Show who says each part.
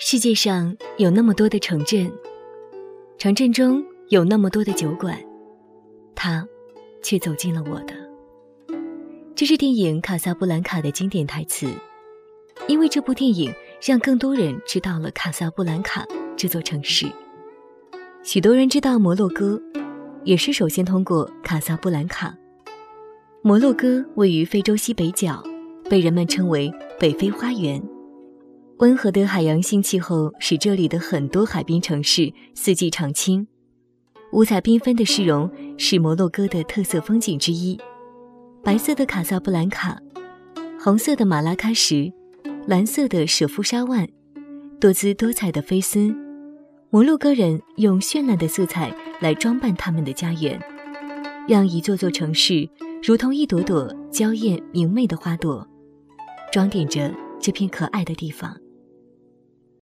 Speaker 1: 世界上有那么多的城镇，城镇中有那么多的酒馆，他却走进了我的。这是电影《卡萨布兰卡》的经典台词，因为这部电影让更多人知道了卡萨布兰卡这座城市。许多人知道摩洛哥，也是首先通过卡萨布兰卡。摩洛哥位于非洲西北角，被人们称为北非花园。温和的海洋性气候使这里的很多海滨城市四季常青，五彩缤纷的市容是摩洛哥的特色风景之一。白色的卡萨布兰卡，红色的马拉喀什，蓝色的舍夫沙万，多姿多彩的菲斯。摩洛哥人用绚烂的色彩来装扮他们的家园，让一座座城市如同一朵朵娇艳明媚的花朵，装点着这片可爱的地方。